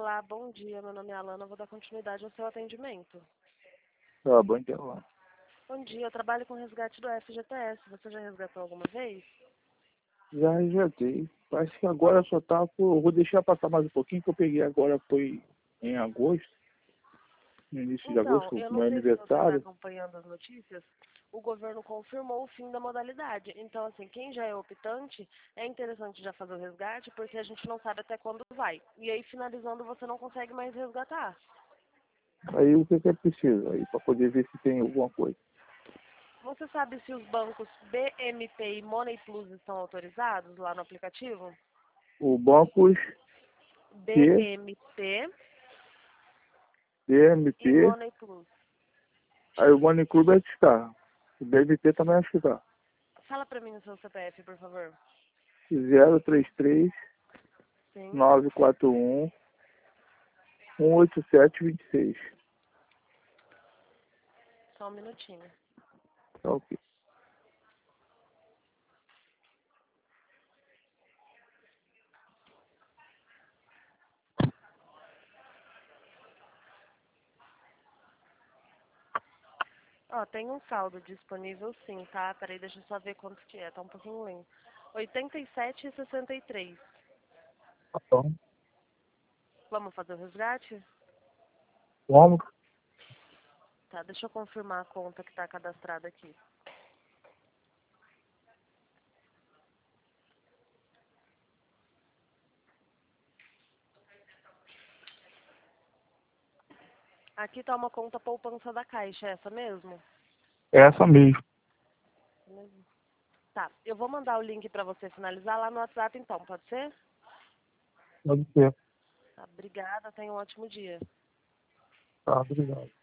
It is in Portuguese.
Olá, bom dia. Meu nome é Alana. Vou dar continuidade ao seu atendimento. Ah, bom dia lá. Bom dia. Eu trabalho com resgate do FGTS. Você já resgatou alguma vez? Já resgatei. Acho que agora só tá eu vou deixar passar mais um pouquinho, que eu peguei agora, foi em agosto, no início de Então, agosto, eu não meu sei se você está aniversário. acompanhando as notícias. O governo confirmou o fim da modalidade. Então, assim, quem já é optante, é interessante já fazer o resgate, porque a gente não sabe até quando vai. E aí, finalizando, você não consegue mais resgatar. Aí o que é preciso aí, para poder ver se tem alguma coisa. Você sabe se os bancos BMP e Money Plus estão autorizados lá no aplicativo? O Bancos Q, BMP e DMP, Money Plus. aí o Money Club é que está. O BMP também acho que está. Fala pra mim o seu CPF, por favor. 033 Sim, 941 18726. só um minutinho. Tá ok. Ó, tem um saldo disponível sim, tá? Peraí, deixa eu só ver quanto que é, tá um pouquinho lento. 87,63. Tá bom. Vamos fazer o resgate? Vamos. Tá, deixa eu confirmar a conta que tá cadastrada aqui. Aqui tá uma conta poupança da Caixa, é essa mesmo? Essa mesmo. Tá, eu vou mandar o link pra você finalizar lá no WhatsApp então, pode ser? Pode ser. Tá, obrigada, tenha um ótimo dia. Tá, obrigado.